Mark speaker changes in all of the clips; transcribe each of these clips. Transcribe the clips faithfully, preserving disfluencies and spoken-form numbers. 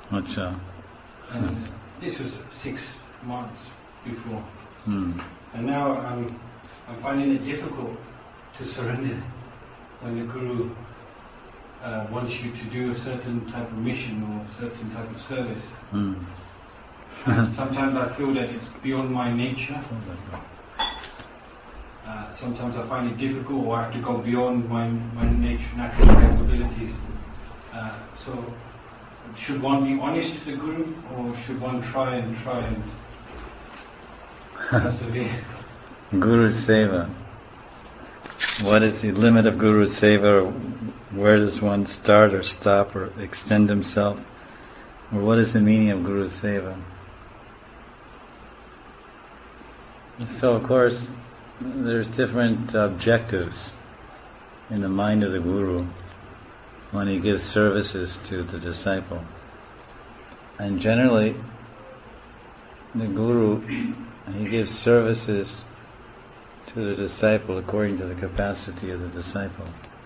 Speaker 1: Acha.
Speaker 2: And this was six months before.
Speaker 1: Hmm.
Speaker 2: And now I'm, I'm finding it difficult to surrender when the Guru uh, wants you to do a certain type of mission or a certain type of service.
Speaker 1: Hmm.
Speaker 2: And sometimes I feel that it's beyond my nature. Uh, sometimes I find it difficult, or I have to go beyond my, my nature, natural capabilities. Uh, so, should one be honest to the Guru, or should one try and try and persevere?
Speaker 1: Guru Seva. What is the limit of Guru Seva? Where does one start or stop or extend himself? Or what is the meaning of Guru Seva? So, of course, there's different objectives in the mind of the Guru when he gives services to the disciple. And generally, the Guru, he gives services to the disciple according to the capacity of the disciple.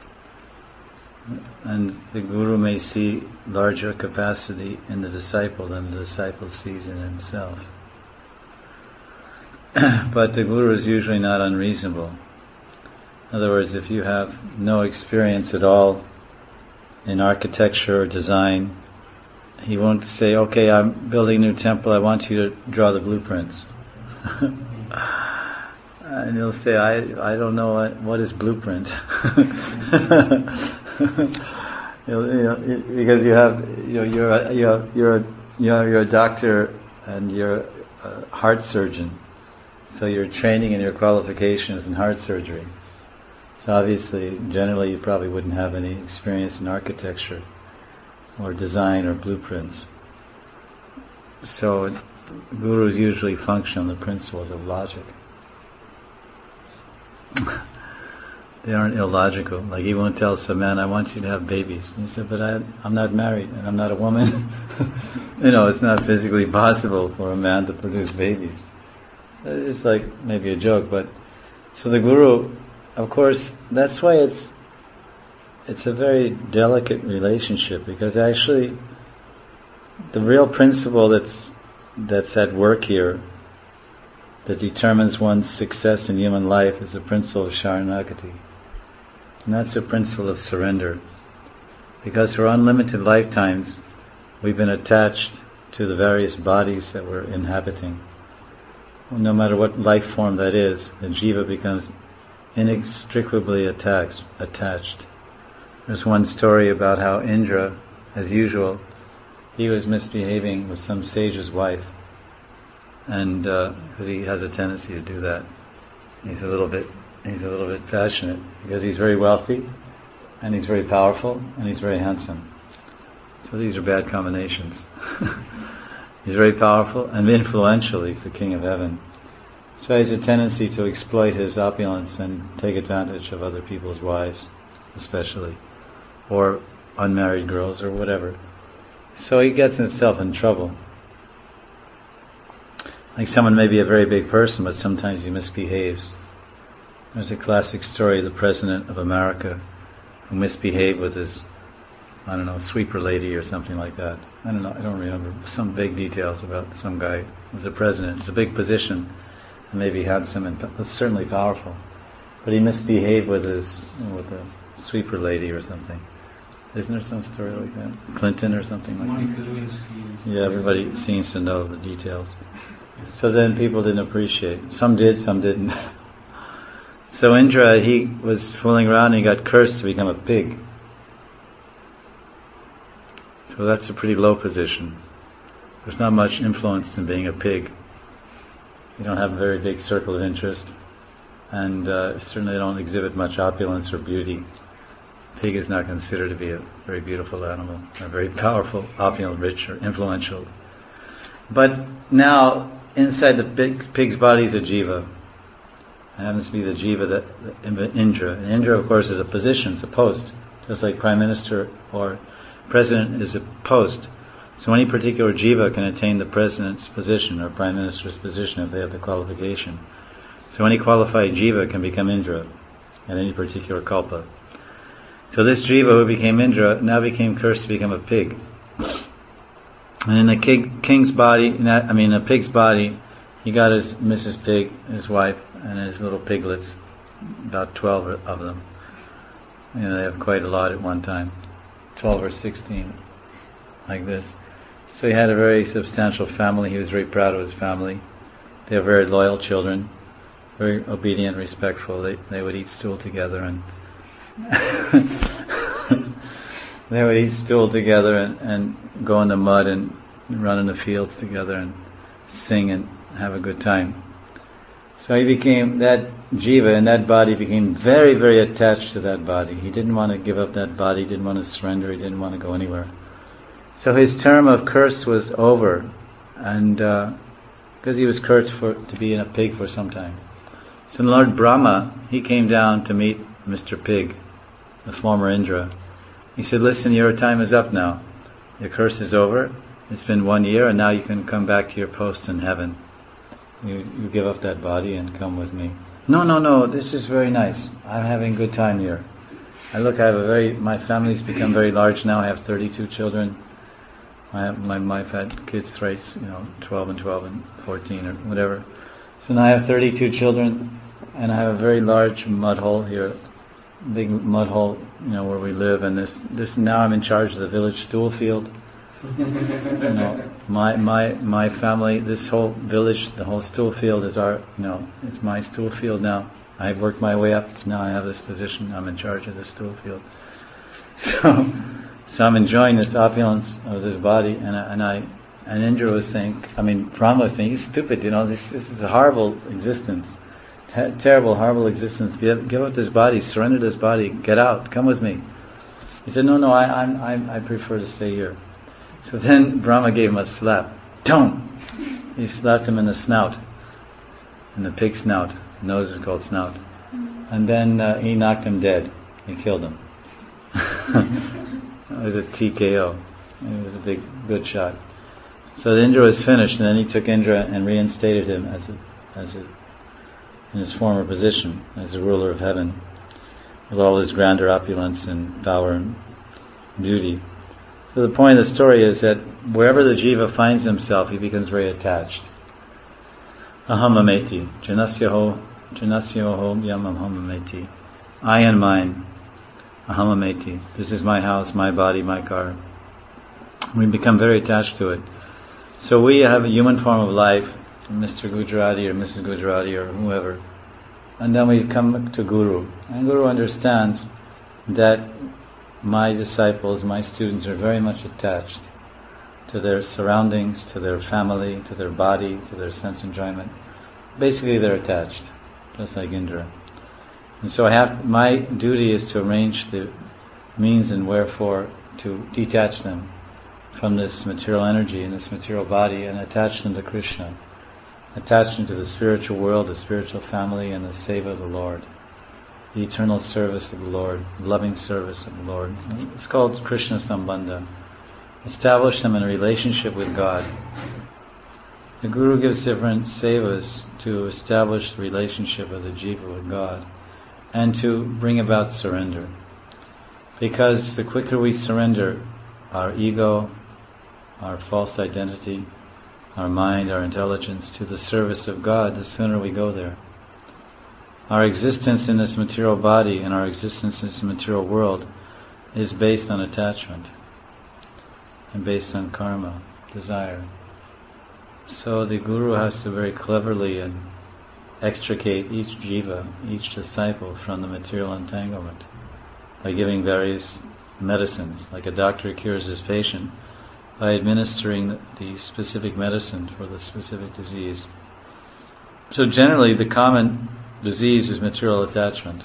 Speaker 1: And the Guru may see larger capacity in the disciple than the disciple sees in himself. But the Guru is usually not unreasonable. In other words, if you have no experience at all in architecture or design, he won't say, okay, I'm building a new temple, I want you to draw the blueprints. And he'll say, I I don't know what, what is blueprint. you know, because you have, you know, you're a, you're you're a, you're you're a doctor and you're a heart surgeon, so your training and your qualification is in heart surgery. So obviously, generally, you probably wouldn't have any experience in architecture or design or blueprints. So gurus usually function on the principles of logic. They aren't illogical. Like he won't tell some man, I want you to have babies. And he said, but I, I'm not married and I'm not a woman. You know, it's not physically possible for a man to produce babies. It's like maybe a joke, but so the Guru, of course, that's why it's it's a very delicate relationship, because actually the real principle that's that's at work here that determines one's success in human life is the principle of Sharanagati. And that's the principle of surrender. Because for unlimited lifetimes, we've been attached to the various bodies that we're inhabiting. Well, no matter what life form that is, the jiva becomes inextricably attached. attached. There's one story about how Indra, as usual, he was misbehaving with some sage's wife. And because uh, he has a tendency to do that, he's a little bit he's a little bit passionate because he's very wealthy, and he's very powerful, and he's very handsome. So these are bad combinations. He's very powerful and influential. He's the king of heaven. So he has a tendency to exploit his opulence and take advantage of other people's wives, especially, or unmarried girls or whatever. So he gets himself in trouble. Like someone may be a very big person, but sometimes he misbehaves. There's a classic story of the President of America who misbehaved with his, I don't know, sweeper lady or something like that. I don't know, I don't remember. Some big details about some guy who was a president. It's a big position, and maybe handsome and certainly powerful. But he misbehaved with his, with a sweeper lady or something. Isn't there some story like that? Clinton or something like
Speaker 2: Monica
Speaker 1: that?
Speaker 2: Lewinsky.
Speaker 1: Yeah, everybody seems to know the details. So then people didn't appreciate. Some did, some didn't. So Indra, he was fooling around and he got cursed to become a pig. So that's a pretty low position. There's not much influence in being a pig. You don't have a very big circle of interest, and uh, certainly don't exhibit much opulence or beauty. Pig is not considered to be a very beautiful animal, or very powerful, opulent, rich, or influential. But now, inside the pig, pig's body is a jiva. It happens to be the jiva that, that Indra. And Indra, of course, is a position, it's a post. Just like Prime Minister or President is a post. So any particular jiva can attain the President's position or Prime Minister's position if they have the qualification. So any qualified jiva can become Indra at any particular kalpa. So this jiva who became Indra now became cursed to become a pig. And in the king, king's body, in that, I mean, a pig's body, he got his Missus Pig, his wife, and his little piglets, about twelve of them. You know, they have quite a lot at one time, twelve or sixteen, like this. So he had a very substantial family. He was very proud of his family. They were very loyal children, very obedient, respectful. They they would eat stool together, and they would eat stool together and, and go in the mud and run in the fields together and sing and have a good time. So he became, that jiva in that body became very, very attached to that body. He didn't want to give up that body, he didn't want to surrender, he didn't want to go anywhere. So his term of curse was over, and because uh, he was cursed for to be in a pig for some time. So Lord Brahma, he came down to meet Mister Pig, the former Indra. He said, listen, your time is up now. Your curse is over. It's been one year, and now you can come back to your post in heaven. You, you give up that body and come with me. No, no, no, this is very nice. I'm having a good time here. I look, I have a very, my family's become very large now. I have thirty-two children. I have, my wife had kids thrice, you know, twelve and twelve and fourteen or whatever. So now I have thirty-two children, and I have a very large mud hole here, big mud hole, you know, where we live, and this, this, now I'm in charge of the village stool field. You know, my, my, my family, this whole village, the whole stool field is our, you know, it's my stool field now. I've worked my way up, now I have this position, I'm in charge of the stool field. So, so I'm enjoying this opulence of this body, and I, and I, and Indra was saying, I mean, Brahma was saying, you're stupid, you know, this, this is a horrible existence. Ter- terrible, horrible existence. Give, give up this body, surrender this body, get out, come with me. He said, no, no, I, I'm, I'm, I prefer to stay here. So then Brahma gave him a slap. Don't! He slapped him in the snout, in the pig snout. Nose is called snout. And then uh, he knocked him dead. He killed him. It was a T K O. It was a big, good shot. So the Indra was finished, and then he took Indra and reinstated him as a, as a, in his former position as the ruler of heaven, with all his grandeur, opulence, and power and beauty. So the point of the story is that wherever the jiva finds himself, he becomes very attached. Ahamameti, janasyaho, janasyaho yamam hamameti. I and mine, ahamameti. This is my house, my body, my car. We become very attached to it. So we have a human form of life, Mister Gujarati or Missus Gujarati or whoever, and then we come to Guru. And Guru understands that my disciples, my students are very much attached to their surroundings, to their family, to their body, to their sense enjoyment. Basically they're attached, just like Indra. And so I have, my duty is to arrange the means and wherefore to detach them from this material energy and this material body and attach them to Krishna. Attach them to the spiritual world, the spiritual family, and the seva of the Lord. The eternal service of the Lord, loving service of the Lord. It's called Krishna Sambandha. Establish them in a relationship with God. The Guru gives different sevas to establish the relationship of the jiva with God and to bring about surrender. Because the quicker we surrender our ego, our false identity, our mind, our intelligence to the service of God, the sooner we go there. Our existence in this material body and our existence in this material world is based on attachment and based on karma, desire. So the Guru has to very cleverly and extricate each jiva, each disciple from the material entanglement by giving various medicines, like a doctor cures his patient by administering the, the specific medicine for the specific disease. So generally the common disease is material attachment.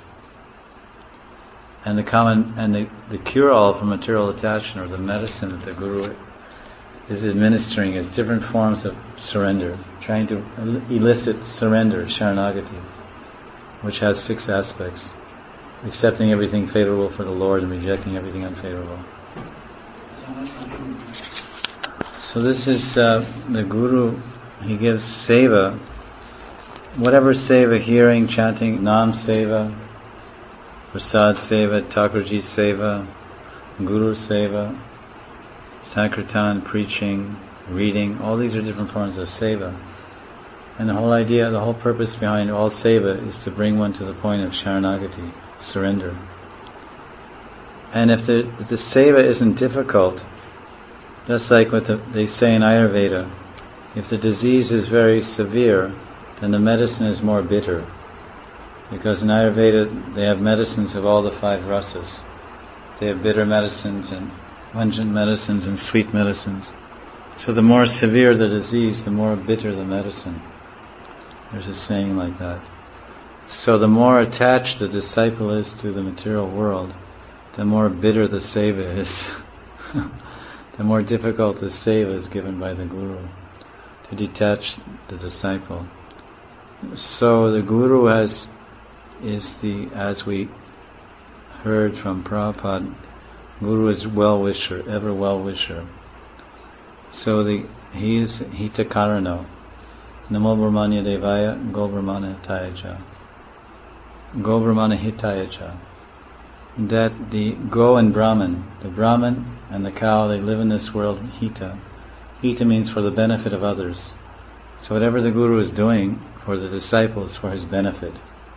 Speaker 1: And the common and the, the cure-all for material attachment, or the medicine that the Guru is administering, is different forms of surrender, trying to elicit surrender, sharanagati, which has six aspects: accepting everything favorable for the Lord and rejecting everything unfavorable. So this is uh, the Guru. He gives seva, whatever seva, hearing, chanting, Nam seva, Prasad seva, Thakurji seva, Guru seva, Sankirtan, preaching, reading, all these are different forms of seva. And the whole idea, the whole purpose behind all seva is to bring one to the point of sharanagati, surrender. And if the, if the seva isn't difficult, just like what the, they say in Ayurveda, if the disease is very severe, then the medicine is more bitter. Because in Ayurveda, they have medicines of all the five rasas. They have bitter medicines and pungent medicines and sweet medicines. So the more severe the disease, the more bitter the medicine. There's a saying like that. So the more attached the disciple is to the material world, the more bitter the seva is. The more difficult the seva is given by the Guru to detach the disciple. So the Guru has is the, as we heard from Prabhupada, Guru is well-wisher, ever well-wisher. So the he is Hitakarano. Namo Brahmanya Devaya Go Brahmana Hitayacha. Go Brahmana Hitayacha. That the Go and Brahman, the Brahman and the cow, they live in this world, Hita. Hita means for the benefit of others. So whatever the Guru is doing for the disciples, for his benefit.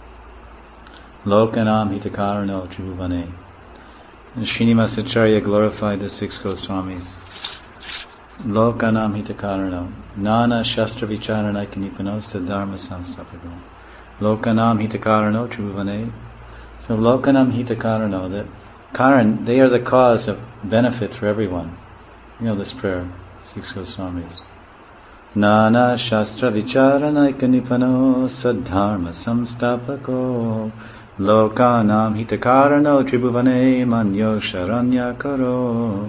Speaker 1: Lokanam Hitakarano Tribhuvane. And Srinivasa Acharya glorified the six Goswamis. Lokanam Hitakarano. Nana Shastra Vicharana Kanipano Siddharma Samstapako. Lokanam Hitakarano Tribhuvane. So Lokanam Hitakarano, the Karan, they are the cause of benefit for everyone. You know this prayer, six Goswamis. Nana Shastra Vicharana Kanipano Siddharma Samstapako. Lokanam Hitakarano Tribhuvane Manyo Sharanya Karo.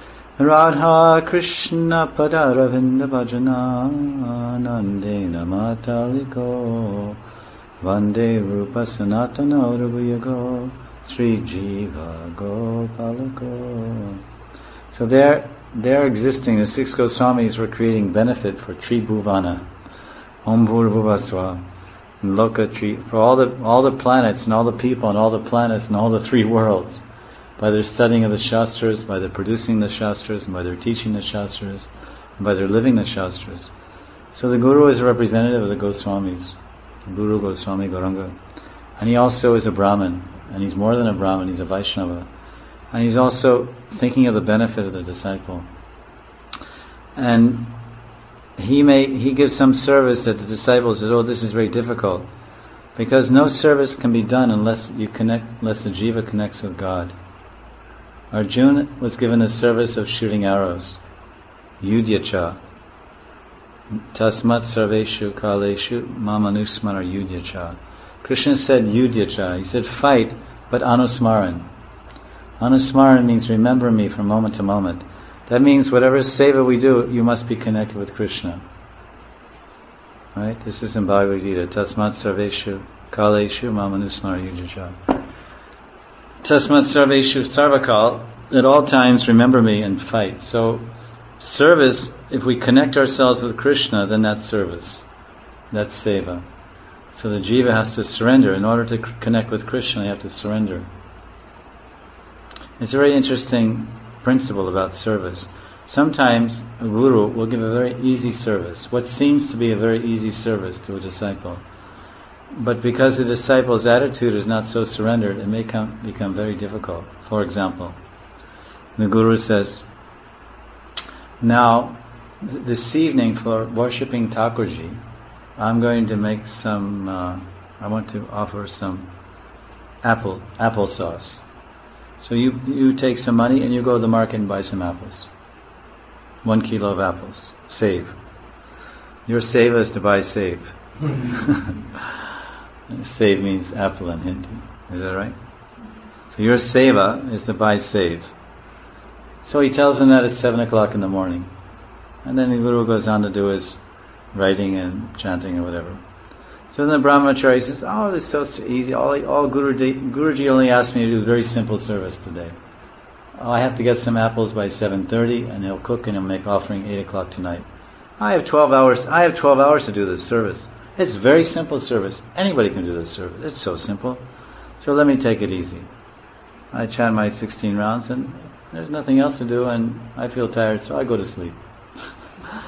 Speaker 1: Radha Krishna Padaravinda Bhajana Nandena Mataliko Vande Rupa Sanatana Rupayago Sri Jiva Gopalako. So they're, they're existing, the six Goswamis were creating benefit for Tribhuvana. Om Bhurvuvaswa. Loka Tri, for all the, all the planets and all the people and all the planets and all the three worlds. By their studying of the Shastras, by their producing the Shastras, and by their teaching the Shastras, and by their living the Shastras. So the Guru is a representative of the Goswamis. Guru Goswami Gauranga. And he also is a Brahmin. And he's more than a Brahmin, he's a Vaishnava. And he's also thinking of the benefit of the disciple. And he may, he gives some service that the disciple says, oh, this is very difficult. Because no service can be done unless you connect, unless the jiva connects with God. Arjuna was given the service of shooting arrows. Yudhyacha. Tasmat sarveshu kaleshu mamanusmara yudhyacha. Krishna said yudhyacha. He said fight, but anusmaran. Anusmaran means remember me from moment to moment. That means whatever seva we do, you must be connected with Krishna. Right? This is in Bhagavad Gita. Tasmat sarveshu kaleshu mamanusmara yudhyacha. Tasmat sarveshu sarvakal, at all times remember me and fight. So, service, if we connect ourselves with Krishna, then that's service. That's seva. So the jiva has to surrender. In order to c- connect with Krishna, you have to surrender. It's a very interesting principle about service. Sometimes a guru will give a very easy service, what seems to be a very easy service to a disciple. But because the disciple's attitude is not so surrendered, it may come, become very difficult. For example, the Guru says, now, th- this evening for worshipping Thakurji, I'm going to make some, uh, I want to offer some apple, applesauce. So you, you take some money and you go to the market and buy some apples. One kilo of apples. Save. Your seva is to buy save. Save means apple in Hindi. Is that right? So your seva is to buy save. So he tells him that at seven o'clock in the morning. And then the Guru goes on to do his writing and chanting or whatever. So then the Brahmacharya says, oh, this is so easy. All, all Guruji, Guruji only asked me to do a very simple service today. Oh, I have to get some apples by seven thirty and he'll cook and he'll make offering eight o'clock tonight. I have twelve hours, I have twelve hours to do this service. It's a very simple service. Anybody can do this service. It's so simple. So let me take it easy. I chant my sixteen rounds and there's nothing else to do and I feel tired, so I go to sleep.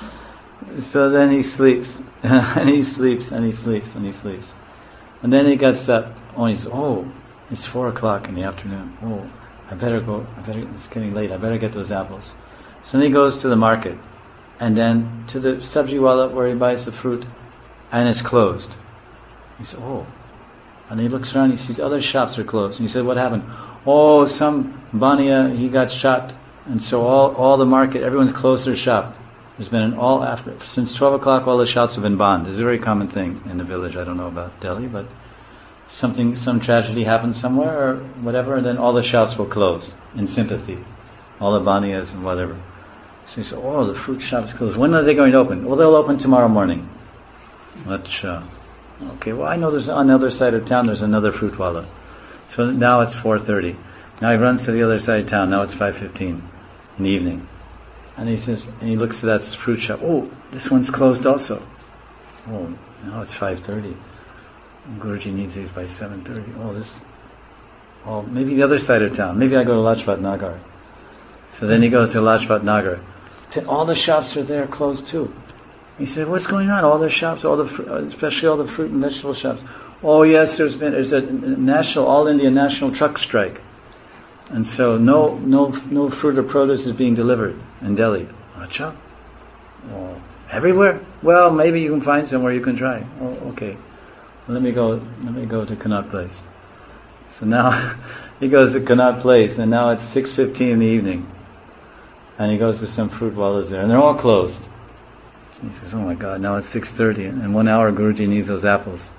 Speaker 1: So then he sleeps, and he sleeps, and he sleeps, and he sleeps. And then he gets up, oh, he's, oh, it's four o'clock in the afternoon. Oh, I better go, I better, it's getting late, I better get those apples. So then he goes to the market, and then to the sabji wala where he buys the fruit, and it's closed. He said, oh. And he looks around, he sees other shops are closed. And he said, what happened? Oh, some bania, he got shot. And so all, all the market, everyone's closed their shop. There's been an all after, since twelve o'clock all the shops have been banned. This is a very common thing in the village. I don't know about Delhi, but something, some tragedy happened somewhere or whatever, and then all the shops will close in sympathy. All the banias and whatever. So he said, oh, the fruit shop's closed. When are they going to open? Well, they'll open tomorrow morning. Achha. Okay, well I know there's on the other side of town there's another fruit wallah. So now it's four thirty. Now he runs to the other side of town, now it's five fifteen in the evening. And he says, and he looks at that fruit shop, oh, this one's closed also. Oh, now it's five thirty. Guruji needs these by seven thirty. Oh, this, oh, maybe the other side of town. Maybe I go to Lajpat Nagar. So then he goes to Lajpat Nagar. All the shops are there closed too. He said, what's going on? All the shops, all the, fr- especially all the fruit and vegetable shops. Oh yes, there's been, there's a national, all India national truck strike. And so no, no, no fruit or produce is being delivered in Delhi. Acha? Oh, everywhere? Well, maybe you can find somewhere you can try. Oh, okay. Well, let me go, let me go to Connaught Place. So now, he goes to Connaught Place, and now it's six fifteen in the evening. And he goes to some fruit wallas there, and they're all closed. He says, oh my God, now it's six thirty, and in one hour Guruji needs those apples.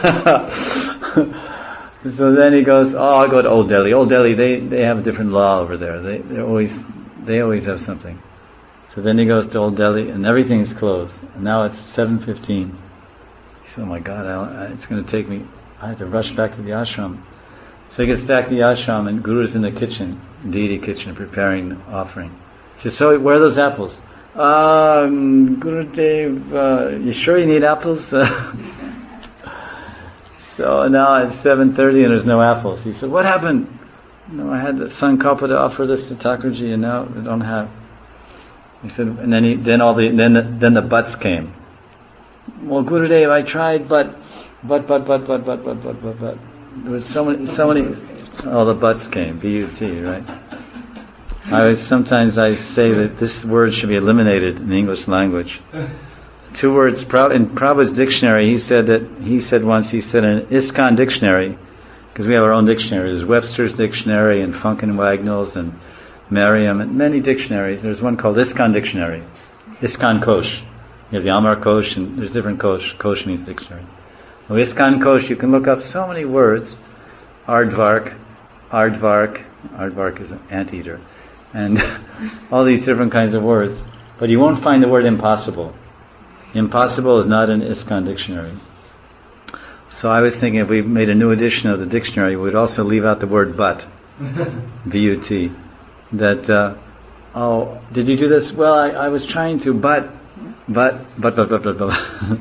Speaker 1: So then he goes, oh, I'll go to Old Delhi. Old Delhi, they, they have a different law over there. They they always they always have something. So then he goes to Old Delhi, and everything is closed. And now it's seven fifteen. He says, oh my God, I, I, it's going to take me, I have to rush back to the ashram. So he gets back to the ashram, and Guru's in the kitchen, deity kitchen, preparing the offering. He says, so where are those apples? Um, Gurudev, uh, you sure you need apples? So now it's seven thirty and there's no apples. He said, what happened? No, I had the sankalpa to offer this to Thakurji and now we don't have. He said, and then he, then all the, then the, then the buts came. Well, Gurudev, I tried, but, but, but, but, but, but, but, but, but, but. There was so many, so many, all the buts came, B U T, right? I was, sometimes I say that this word should be eliminated in the English language. Two words, in Prabhupada's dictionary, he said that, he said once, he said in an ISKCON dictionary, because we have our own dictionary, there's Webster's dictionary and Funk and Wagnalls and Merriam and many dictionaries. There's one called ISKCON dictionary, ISKCON Kosh. You have the Amar Kosh and there's different Kosh. Kosh means dictionary. Well, ISKCON Kosh, you can look up so many words, Aardvark, Aardvark, Aardvark is an anteater, and all these different kinds of words, but you won't find the word impossible. Impossible is not in ISKCON dictionary. So I was thinking if we made a new edition of the dictionary, we would also leave out the word but. B U T. That, uh, oh, did you do this? Well, I, I was trying to, but, but, but, but, but, but, but.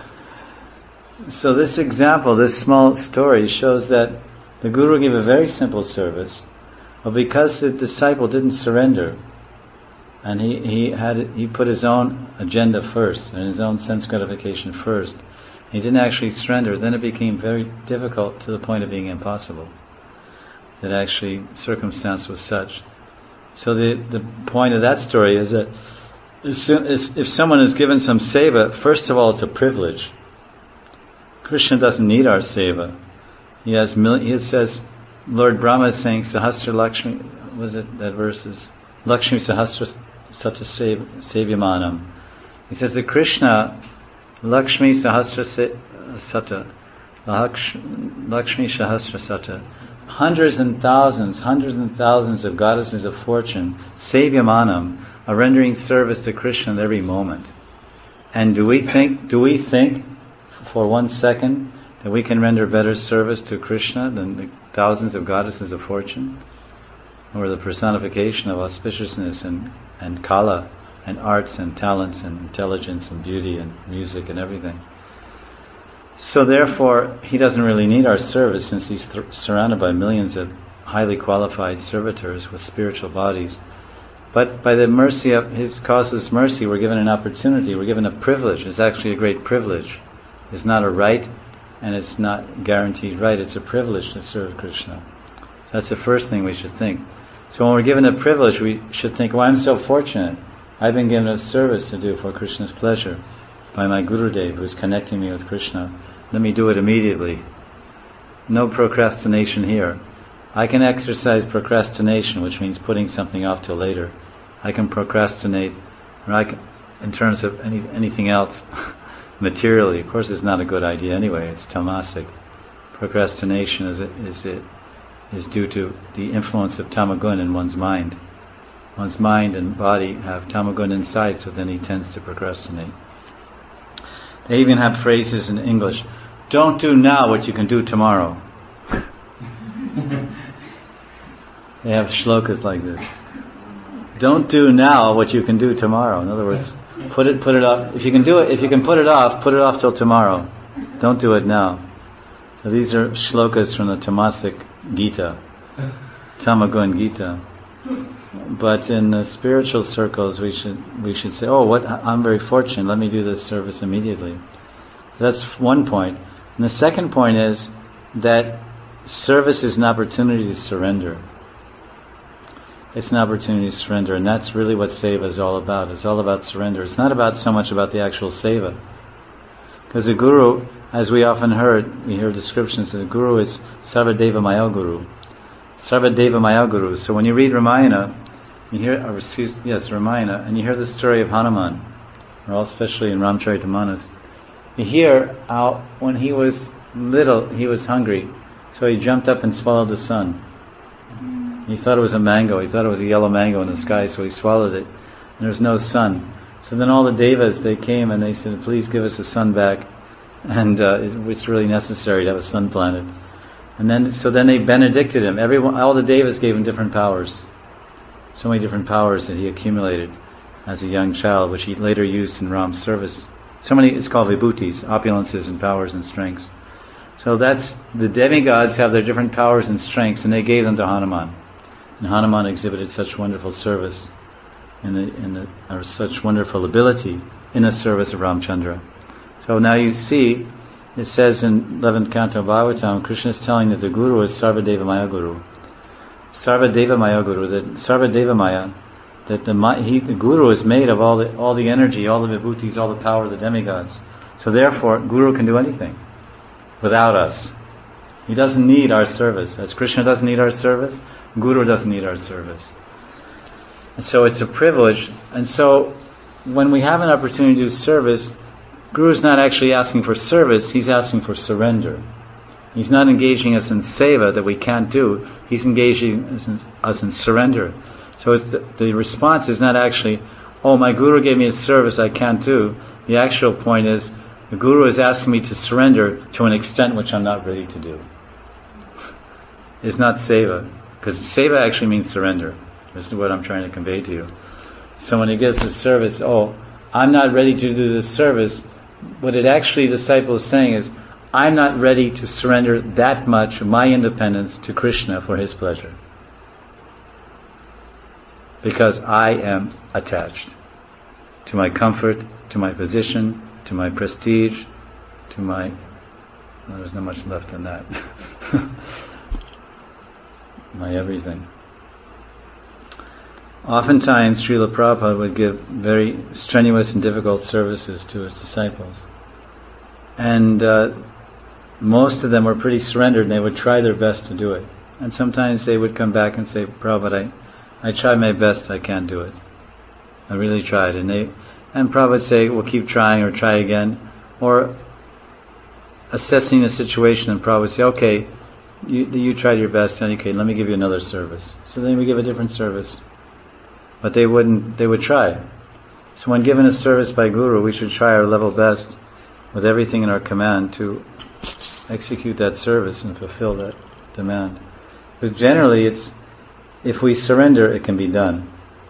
Speaker 1: So this example, this small story shows that the Guru gave a very simple service, but because the disciple didn't surrender, and he, he had he put his own agenda first and his own sense gratification first. He didn't actually surrender. Then it became very difficult to the point of being impossible. That actually circumstance was such. So the the point of that story is that as soon as, if someone is given some seva, first of all it's a privilege. Krishna doesn't need our seva. He has mil- he says, Lord Brahma is saying Sahasra Lakshmi. Was it that verse is Lakshmi Sahasra Sata Sevyamanam. He says that Krishna, Lakshmi Sahasra Sata, Lakshmi Sahasra Sata, hundreds and thousands, hundreds and thousands of goddesses of fortune, Sevyamanam, are rendering service to Krishna at every moment. And do we think, do we think for one second that we can render better service to Krishna than the thousands of goddesses of fortune? Or the personification of auspiciousness and, and kala, and arts and talents and intelligence and beauty and music and everything. So therefore, he doesn't really need our service since he's th- surrounded by millions of highly qualified servitors with spiritual bodies. But by the mercy of His causeless mercy, we're given an opportunity, we're given a privilege. It's actually a great privilege. It's not a right, and it's not guaranteed right. It's a privilege to serve Krishna. So that's the first thing we should think. So when we're given a privilege, we should think, well, I'm so fortunate. I've been given a service to do for Krishna's pleasure by my Gurudev, who's connecting me with Krishna. Let me do it immediately. No procrastination here. I can exercise procrastination, which means putting something off till later. I can procrastinate, or I can, in terms of any, anything else, materially. Of course, it's not a good idea anyway. It's tamasic. Procrastination is is it is due to the influence of tamagun in one's mind. One's mind and body have tamagun inside, so then he tends to procrastinate. They even have phrases in English. Don't do now what you can do tomorrow. They have shlokas like this. Don't do now what you can do tomorrow. In other words, put it put it off. If you can do it, if you can put it off, put it off till tomorrow. Don't do it now. So these are shlokas from the Tamasic Gita, Tamagun Gita. But in the spiritual circles, we should we should say, "Oh, what I'm very fortunate. Let me do this service immediately." That's one point. And the second point is that service is an opportunity to surrender. It's an opportunity to surrender, and that's really what seva is all about. It's all about surrender. It's not about so much about the actual seva. Because the Guru, as we often heard, we hear descriptions that the Guru is Sarvadeva Maya Guru. Sarvadeva Maya Guru. So when you read Ramayana, you hear, or excuse, yes, Ramayana, and you hear the story of Hanuman, or especially in Ramcharitamanas, you hear how when he was little, he was hungry, so he jumped up and swallowed the sun. He thought it was a mango. He thought it was a yellow mango in the sky, so he swallowed it. And there was no sun. So then all the devas, they came and they said, please give us the sun back. And uh, it, it's really necessary to have a sun planet. And then, so then they benedicted him. Everyone, all the devas gave him different powers. So many different powers that he accumulated as a young child, which he later used in Ram's service. So many, it's called vibhutis, opulences and powers and strengths. So that's, the demigods have their different powers and strengths, and they gave them to Hanuman. And Hanuman exhibited such wonderful service in the, in the, or such wonderful ability in the service of Ramchandra. So now you see, it says in eleventh Canto Bhagavatam, Krishna is telling that the Guru is Sarvadeva Maya Guru. Sarvadeva Maya Guru, that Sarvadeva Maya, that the, he, the Guru is made of all the, all the energy, all the vibhutis, all the power of the demigods. So therefore, Guru can do anything without us. He doesn't need our service. As Krishna doesn't need our service, Guru doesn't need our service. And so it's a privilege. And so when we have an opportunity to do service, Guru is not actually asking for service, he's asking for surrender. He's not engaging us in seva that we can't do, he's engaging us in, us in surrender. So it's the, the response is not actually, oh, my Guru gave me a service I can't do. The actual point is, the Guru is asking me to surrender to an extent which I'm not ready to do. It's not seva. Because seva actually means surrender. This is what I'm trying to convey to you. So when he gives the service, oh, I'm not ready to do this service, what it actually, the disciple is saying is, I'm not ready to surrender that much of my independence to Krishna for his pleasure. Because I am attached to my comfort, to my position, to my prestige, to my... Well, there's not much left in that. My everything. Oftentimes, Srila Prabhupada would give very strenuous and difficult services to his disciples. And uh, most of them were pretty surrendered and they would try their best to do it. And sometimes they would come back and say, Prabhupada, I, I tried my best, I can't do it. I really tried. And they, and Prabhupada would say, well, keep trying or try again. Or assessing the situation, and Prabhupada would say, okay, You, you tried your best, and okay, let me give you another service. So then we give a different service. But they wouldn't, they would try. So when given a service by Guru, we should try our level best with everything in our command to execute that service and fulfill that demand. Because generally it's, if we surrender, it can be done.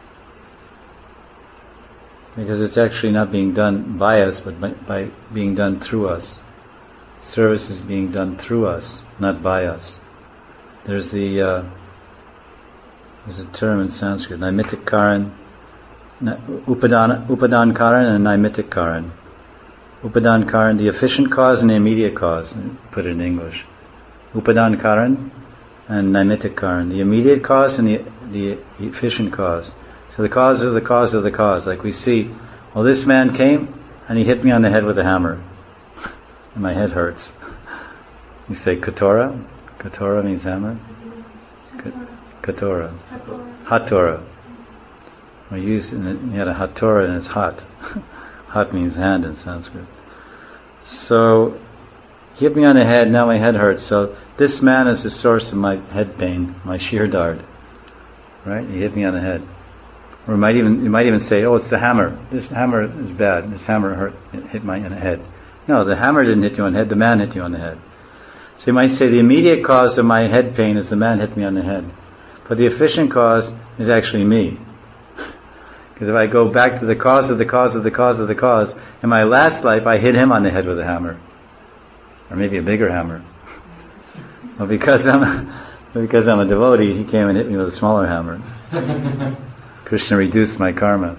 Speaker 1: Because it's actually not being done by us, but by, by being done through us. Service is being done through us, not by us. There's the uh, There's a term in Sanskrit, Naimitic Karan, Upadan, Upadan Karan and Naimitic Karan. Upadan Karan, the efficient cause and the immediate cause, put it in English. Upadan Karan and Naimitic Karan, the immediate cause and the, the efficient cause. So the cause of the cause of the cause. Like we see, well, this man came and he hit me on the head with a hammer. And my head hurts. You say Katora? Katora means hammer? Katora. Hatora. We use, he had a Hatora and it's hot. Hat means hand in Sanskrit. So, he hit me on the head, now my head hurts. So, this man is the source of my head pain, my sheer dard. Right? He hit me on the head. Or you might even, you might even say, oh, it's the hammer. This hammer is bad. This hammer hurt, hit my in the head. No, the hammer didn't hit you on the head, the man hit you on the head. So you might say the immediate cause of my head pain is the man hit me on the head. But the efficient cause is actually me. Because if I go back to the cause of the cause of the cause of the cause, in my last life I hit him on the head with a hammer. Or maybe a bigger hammer. Well, because I'm, because I'm a devotee, he came and hit me with a smaller hammer. Krishna reduced my karma.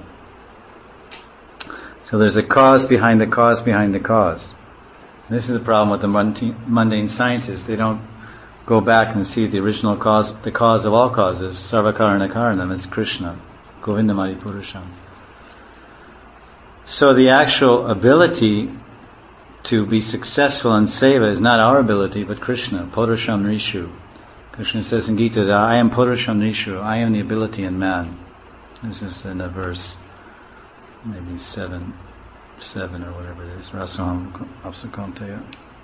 Speaker 1: So there's a cause behind the cause behind the cause. This is the problem with the mundane, mundane scientists. They don't go back and see the original cause, the cause of all causes, Sarvakarana Karanam, it's Krishna, Govindamadi Purusham. So the actual ability to be successful in seva is not our ability, but Krishna, Purusham Rishu. Krishna says in Gita, I am Purusham Rishu, I am the ability in man. This is in a verse, maybe seven, seven or whatever it is, Rasaham Apsakanteya.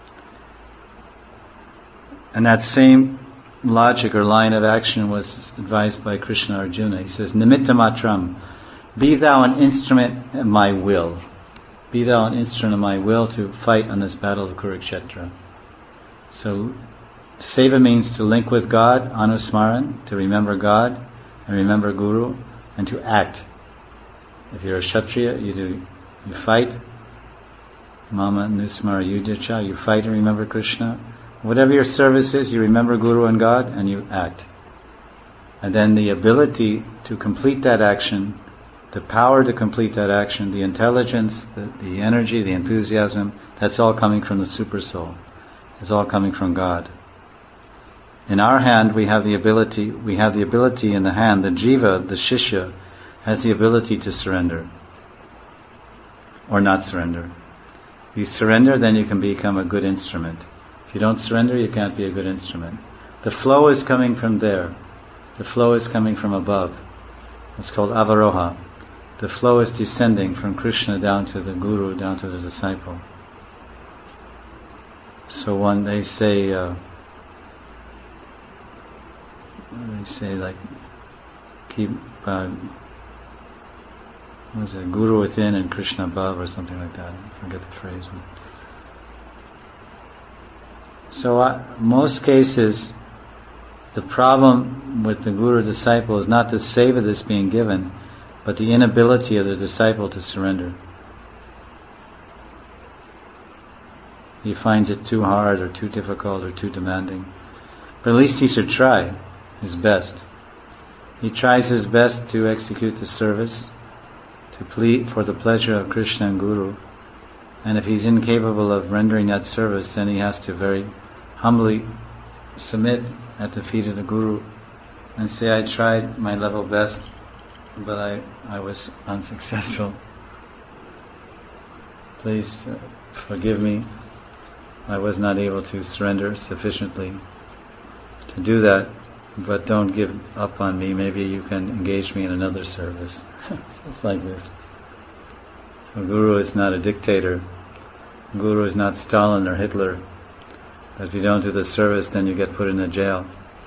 Speaker 1: And that same logic or line of action was advised by Krishna Arjuna. He says, Nimitta matram, be thou an instrument of my will. Be thou an instrument of my will to fight on this battle of Kurukshetra. So, seva means to link with God, anusmaran, to remember God, and remember Guru, and to act. If you're a Kshatriya, you do, you fight. Mama nusmara yujacha, you fight and remember Krishna. Whatever your service is, you remember Guru and God, and you act. And then the ability to complete that action, the power to complete that action, the intelligence, the, the energy, the enthusiasm, that's all coming from the Super Soul. It's all coming from God. In our hand, we have the ability, we have the ability in the hand, the jiva, the shishya, has the ability to surrender. Or not surrender. If you surrender, then you can become a good instrument. If you don't surrender, you can't be a good instrument. The flow is coming from there. The flow is coming from above. It's called avaroha. The flow is descending from Krishna down to the Guru, down to the disciple. So when they say, uh, they say like, keep, uh, what is it, Guru within and Krishna above or something like that. I forget the phrase. So uh, most cases, the problem with the Guru disciple is not the seva that's being given, but the inability of the disciple to surrender. He finds it too hard or too difficult or too demanding. But at least he should try his best. He tries his best to execute the service, to plead for the pleasure of Krishna and Guru. And if he's incapable of rendering that service, then he has to very humbly submit at the feet of the Guru and say, I tried my level best, but I, I was unsuccessful. Please uh, forgive me. I was not able to surrender sufficiently to do that, but don't give up on me. Maybe you can engage me in another service. It's like this. So Guru is not a dictator. Guru is not Stalin or Hitler. But if you don't do the service, then you get put in a jail.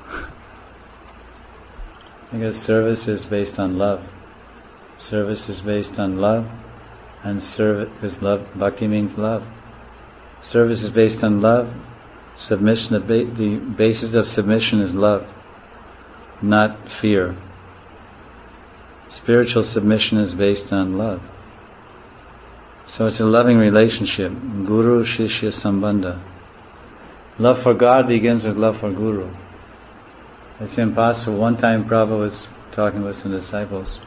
Speaker 1: Because service is based on love. Service is based on love, and service, because love, bhakti means love. Service is based on love. Submission, the, ba- the basis of submission is love, not fear. Spiritual submission is based on love. So it's a loving relationship. Guru Shishya Sambandha. Love for God begins with love for Guru. It's impossible. One time Prabhupada was talking with some disciples,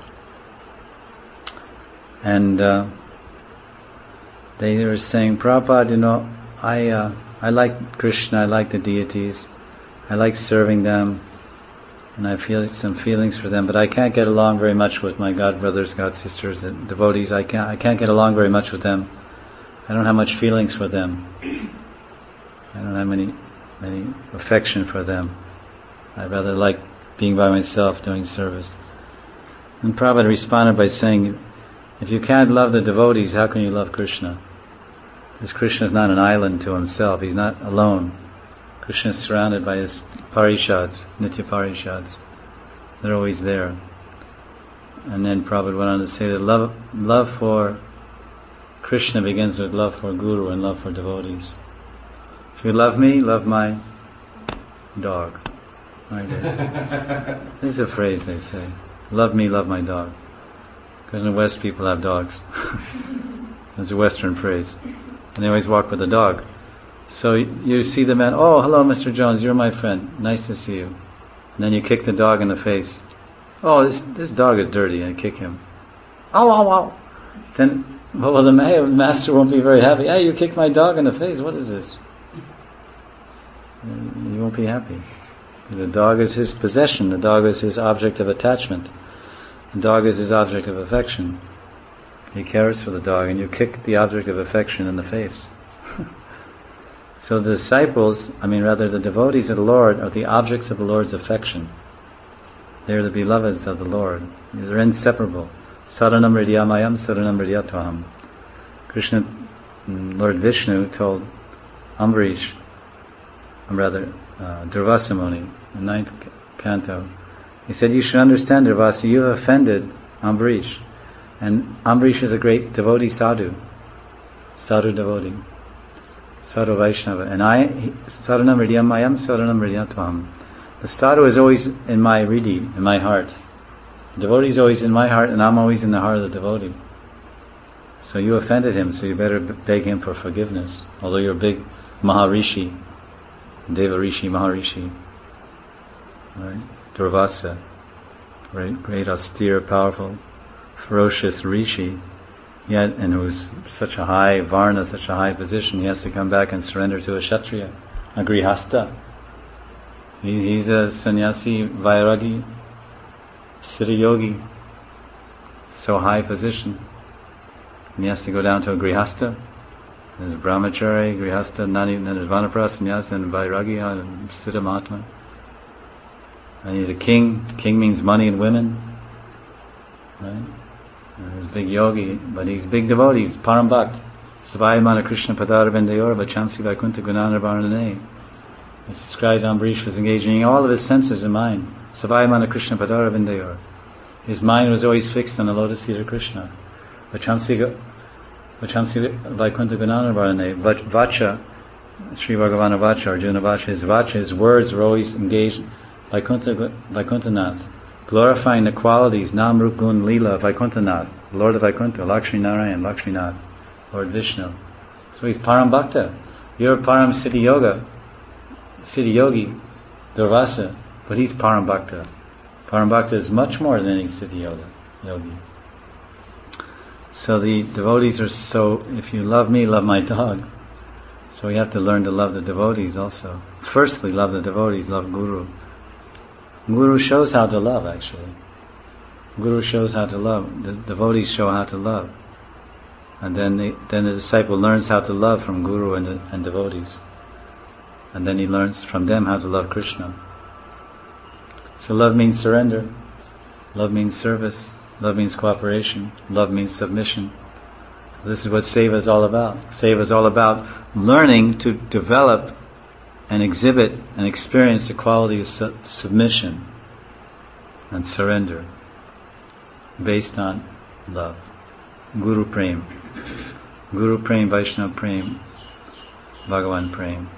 Speaker 1: and uh, they were saying, Prabhupada, you know, I uh, I like Krishna, I like the deities, I like serving them, and I feel some feelings for them, but I can't get along very much with my god brothers, god sisters, and devotees. I can't I can't get along very much with them. I don't have much feelings for them. I don't have any any affection for them. I rather like being by myself, doing service. And Prabhupada responded by saying, if you can't love the devotees, how can you love Krishna? Because Krishna is not an island to himself. He's not alone. Krishna is surrounded by his parishads, nitya parishads. They're always there. And then Prabhupada went on to say that love, love for Krishna begins with love for Guru and love for devotees. If you love me, love my dog. Right. This is a phrase they say. Love me, love my dog. Because in the West people have dogs. It's a Western phrase. And they always walk with a dog. So you see the man, oh, hello Mister Jones, you're my friend. Nice to see you. And then you kick the dog in the face. Oh, this this dog is dirty, and kick him. Ow, ow, ow. Then, well, the master won't be very happy. Hey, you kicked my dog in the face, what is this? You won't be happy. The dog is his possession. The dog is his object of attachment. The dog is his object of affection. He cares for the dog, and you kick the object of affection in the face. So the disciples, I mean rather the devotees of the Lord, are the objects of the Lord's affection. They're the beloveds of the Lord. They're inseparable. Saranam hridyamayam, saranam hridyatvam. Krishna, Lord Vishnu told Ambarish, or rather uh, Durvasa Muni, the ninth canto, he said, you should understand, Durvasa, you have offended Ambarish. And Ambarish is a great devotee sadhu. Sadhu devotee. Sadhu Vaishnava. And I, Saranam hridyamayam, saranam hridyatvam. The sadhu is always in my hridhi, in my heart. The devotee is always in my heart, and I'm always in the heart of the devotee. So you offended him, so you better beg him for forgiveness. Although you're a big Maharishi, Deva Rishi, Maharishi. Right? Durvasa, right? Great, austere, powerful, ferocious Rishi, yet, and who's such a high varna, such a high position, he has to come back and surrender to a Kshatriya, a Grihasta. He, he's a sannyasi, vairagi, siddha yogi, so high position. And he has to go down to a Grihasta. There's brahmachari, Grihasta, Nani, Vanaprastha, sannyasa, and vairagi, and siddha mahatma. And he's a king. King means money and women. Right? And he's a big yogi, but he's big devotee. He's param bhakt. Savayamana Krishna padara vendayor vachansi vaikuntha gunana varnane. It's described Ambarish was engaging all of his senses and mind. Savayamana Krishna padara vendayor. His mind was always fixed on the lotus feet of Krishna. Vachansi vachansi vaikuntha gunana varnane. Vacha, Sri Bhagavana Vacha, Arjuna Vacha, his Vacha, his words were always engaged. Vaikuntha, Vaikuntanath, glorifying the qualities, Nam Rup Gun Leela, Vaikuntanath, Lord of Vaikuntha, Lakshmi Narayan, Lakshminath, Lord Vishnu. So he's Param Bhakta. You're Param Siddhi Yoga, Siddhi Yogi, Durvasa, but he's Param Bhakta. Param Bhakta is much more than any Siddhi Yoga, Yogi. So the devotees are so, if you love me, love my dog. So we have to learn to love the devotees also. Firstly, love the devotees, love Guru. Guru shows how to love, actually. Guru shows how to love. The devotees show how to love. And then the, then the disciple learns how to love from Guru and, the, and devotees. And then he learns from them how to love Krishna. So love means surrender. Love means service. Love means cooperation. Love means submission. This is what Seva is all about. Seva is all about learning to develop and exhibit and experience the quality of su- submission and surrender based on love. Guru Prem. Guru Prem, Vaishnava Prem, Bhagavan Prem.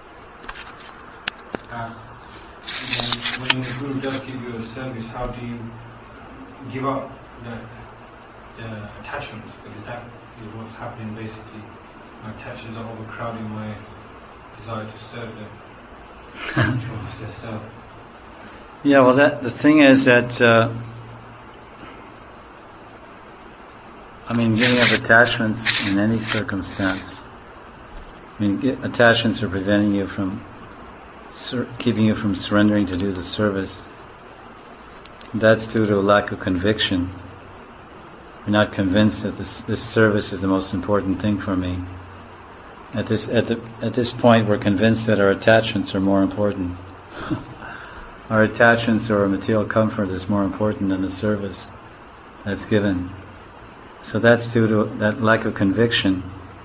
Speaker 2: Uh, when, when the Guru does give you a service, how do you give up the, the attachments? Because that is what's happening basically. My attachments are overcrowding my desire to serve them. Which wants to serve.
Speaker 1: Yeah, well, that the thing is that, uh, I mean, giving up attachments in any circumstance, I mean, get, attachments are preventing you from, sur- keeping you from surrendering to do the service. That's due to a lack of conviction. You're not convinced that this this service is the most important thing for me. At this at the at this point, we're convinced that our attachments are more important. Our attachments or our material comfort is more important than the service that's given. So that's due to that lack of conviction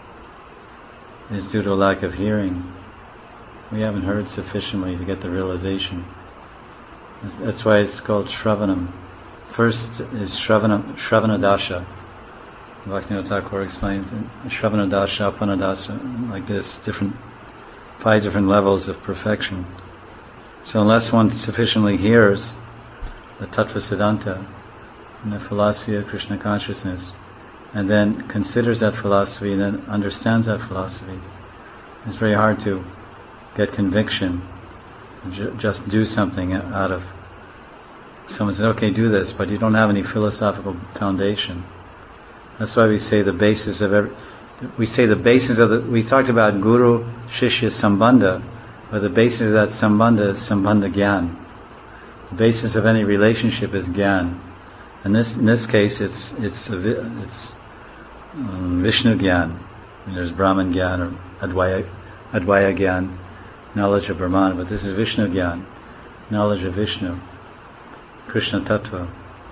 Speaker 1: is due to a lack of hearing. We haven't heard sufficiently to get the realization. That's, that's why it's called Shravanam. First is Shravana, Shravana Dasha. Bhaktivinoda Thakur explains Shravana Dasha, Apana Dasha, like this, different, five different levels of perfection. So unless one sufficiently hears the Tattva Siddhanta and the philosophy of Krishna consciousness, and then considers that philosophy and then understands that philosophy, it's very hard to get conviction, ju- just do something out of. Someone says, okay, do this, but you don't have any philosophical foundation. That's why we say the basis of every, we say the basis of the, we talked about Guru, Shishya, Sambandha, but the basis of that Sambandha is Sambandha Gyan. The basis of any relationship is Gyan. And this, in this case, it's, it's, a, it's um, Vishnu Gyan. And there's Brahman Gyan or Advaya, Advaya Gyan, knowledge of Brahman, but this is Vishnu Gyan, knowledge of Vishnu, Krishna Tattva.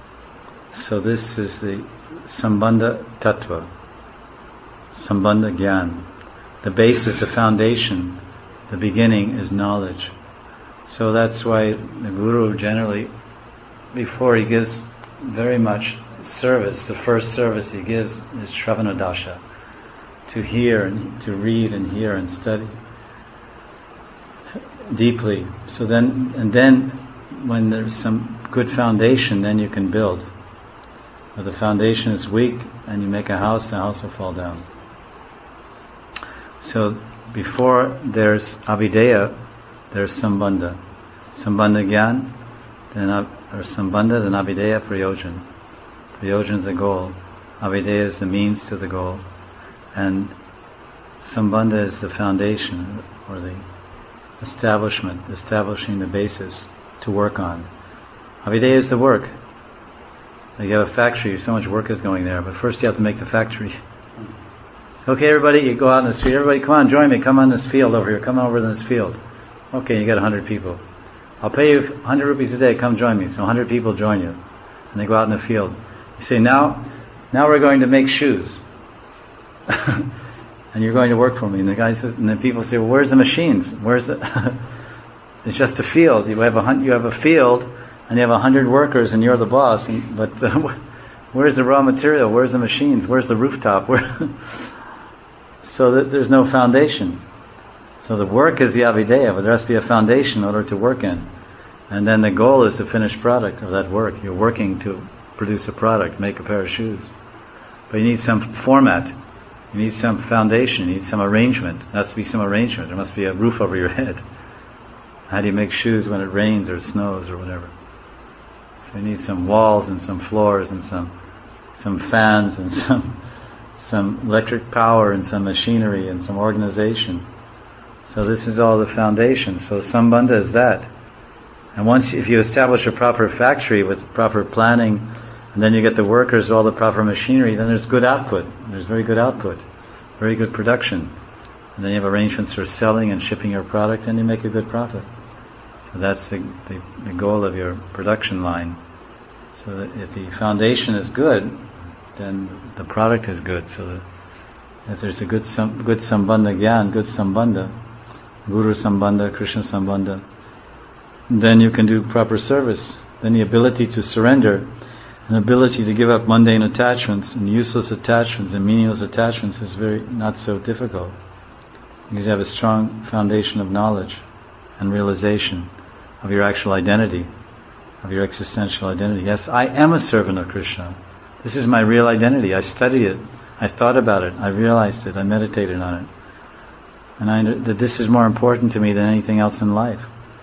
Speaker 1: So this is the Sambandha Tattva, Sambandha Gyan. The basis, the foundation, the beginning is knowledge. So that's why the Guru generally, before he gives very much service, the first service he gives is Shravana Dasha, to hear and to read and hear and study deeply. So then, and then when there's some good foundation, then you can build. If the foundation is weak and you make a house, the house will fall down. So before there's Avideya, there's Sambandha. Sambandha Gyan, then or Sambandha, then Avideya, Prayojan. Prayojan is the goal. Avideya is the means to the goal. And Sambandha is the foundation, or the establishment, establishing the basis to work on. Avideya is the work. Like you have a factory, so much work is going there, but first you have to make the factory. Okay, everybody, you go out in the street. Everybody, come on, join me. Come on this field over here. Come over in this field. Okay, you get a hundred people. I'll pay you a hundred rupees a day. Come join me. So a hundred people join you, and they go out in the field. You say, now, now we're going to make shoes, and you're going to work for me. And the guy says, and then people say, well, where's the machines? Where's the? It's just a field. You have a you have a field, and you have a hundred workers, and you're the boss. And, but uh, where's the raw material? Where's the machines? Where's the rooftop? Where? So that there's no foundation. So the work is the Avideya, but there has to be a foundation in order to work in. And then the goal is the finished product of that work. You're working to produce a product, make a pair of shoes. But you need some format. You need some foundation. You need some arrangement. There has to be some arrangement. There must be a roof over your head. How do you make shoes when it rains or snows or whatever? So you need some walls and some floors and some some fans and some some electric power and some machinery and some organization. So this is all the foundation. So Sambandha is that. And once, if you establish a proper factory with proper planning, and then you get the workers, all the proper machinery, then there's good output. There's very good output, very good production. And then you have arrangements for selling and shipping your product, and you make a good profit. So that's the, the, the goal of your production line. So that if the foundation is good, then the product is good. So that if there's a good sam, good Sambandha Gyan, good Sambandha, Guru Sambandha, Krishna Sambandha, then you can do proper service. Then the ability to surrender, and ability to give up mundane attachments and useless attachments and meaningless attachments is very not so difficult. Because you have a strong foundation of knowledge and realization of your actual identity, of your existential identity. Yes, I am a servant of Krishna. This is my real identity. I studied it. I thought about it. I realized it. I meditated on it. And I that this is more important to me than anything else in life.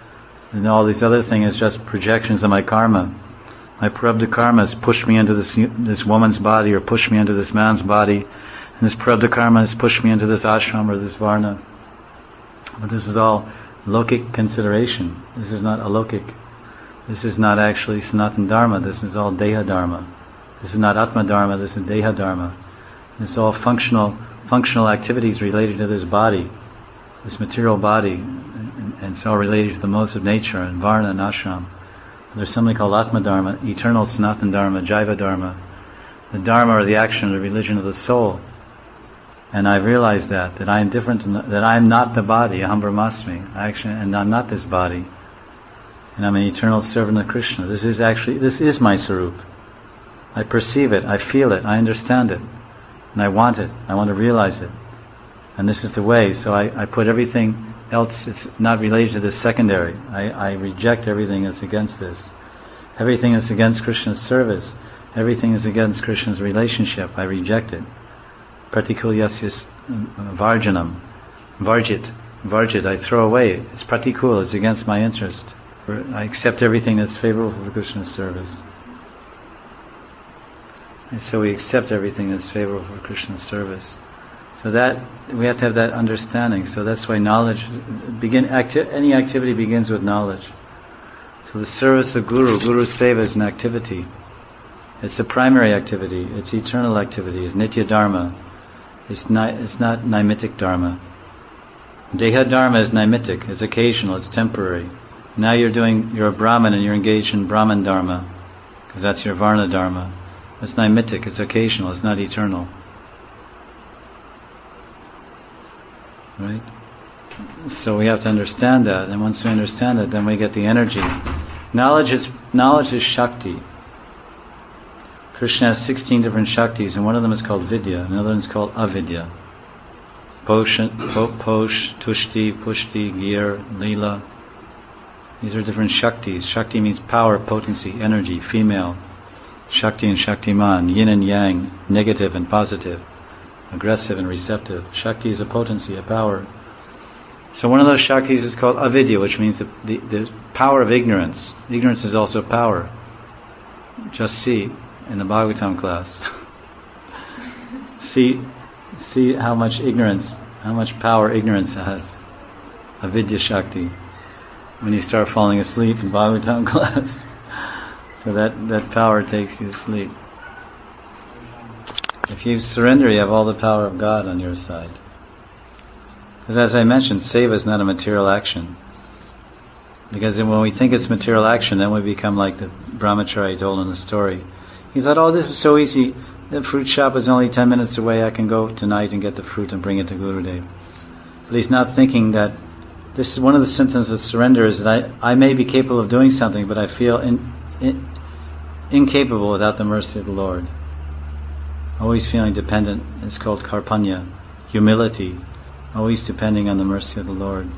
Speaker 1: And all these other things is just projections of my karma. My prarabdha karma has pushed me into this this woman's body, or pushed me into this man's body, and this prarabdha karma has pushed me into this ashram or this varna. But this is all lokic consideration. This is not alokic. This is not actually Sanatana Dharma. This is all Deha Dharma. This is not Atma Dharma. This is Deha Dharma. It's all functional functional activities related to this body, this material body, and, and it's all related to the modes of nature and varna and ashram. There's something called Atma Dharma, eternal Sanatana Dharma, Jaiva Dharma, the Dharma or the action, the religion of the soul. And I've realized that, that I am different, the, that I am not the body, aham brahmasmi, I actually, and I'm not this body. And I'm an eternal servant of Krishna. This is actually, this is my sarup. I perceive it, I feel it, I understand it. And I want it, I want to realize it. And this is the way, so I, I put everything else, it's not related to this secondary. I, I reject everything that's against this. Everything that's against Krishna's service. Everything that's against Krishna's relationship. I reject it. Pratikulyasya varjanam. Varjit. Varjit. I throw away. It's pratikul. It's against my interest. I accept everything that's favorable for Krishna's service. And so we accept everything that's favorable for Krishna's service. So that, we have to have that understanding. So that's why knowledge, begin, acti- any activity begins with knowledge. So the service of Guru, Guru Seva is an activity. It's a primary activity. It's eternal activity. It's Nitya Dharma. It's not, it's not Naimitic Dharma. Deha Dharma is Naimitic. It's occasional. It's temporary. Now you're doing, you're a Brahmin and you're engaged in Brahman Dharma. Because that's your Varna Dharma. It's Naimitic. It's occasional. It's not eternal. Right? So we have to understand that, and once we understand it, then we get the energy. Knowledge is knowledge is Shakti. Krishna has sixteen different Shaktis, and one of them is called Vidya, another one is called Avidya. Posh, po, Posh, Tushti, Pushti, Gir, Leela. These are different Shaktis. Shakti means power, potency, energy, female. Shakti and Shaktiman, yin and yang, negative and positive, aggressive and receptive. Shakti is a potency, a power. So one of those Shaktis is called Avidya, which means the, the, the power of ignorance. Ignorance is also power. Just see in the Bhagavatam class. see see how much ignorance, how much power ignorance has. Avidya Shakti. When you start falling asleep in Bhagavatam class. So that, that power takes you to sleep. If you surrender, you have all the power of God on your side. Because as I mentioned, seva is not a material action. Because when we think it's material action, then we become like the brahmachari told in the story. He thought, oh, this is so easy. The fruit shop is only ten minutes away. I can go tonight and get the fruit and bring it to Gurudev. But he's not thinking that this is one of the symptoms of surrender, is that I, I may be capable of doing something, but I feel in, in, incapable without the mercy of the Lord. Always feeling dependent. It's called karpanya, humility. Always depending on the mercy of the Lord.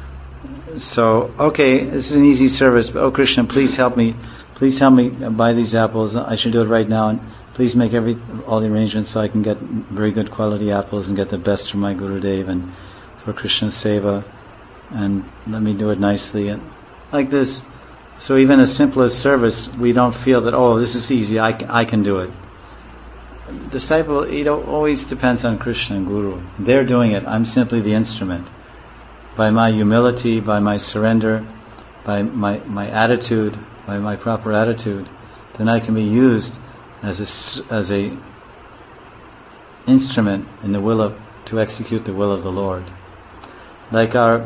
Speaker 1: So, okay, this is an easy service, but oh Krishna, please help me. Please help me buy these apples. I should do it right now, and please make every all the arrangements so I can get very good quality apples and get the best from my Gurudev and for Krishna's seva, and let me do it nicely and like this. So even the simplest service, we don't feel that, oh, this is easy, I, I can do it. Disciple, it always depends on Krishna and Guru. They're doing it. I'm simply the instrument. By my humility, by my surrender, by my, my attitude, by my proper attitude, then I can be used as a, as a instrument in the will of, to execute the will of the Lord. Like our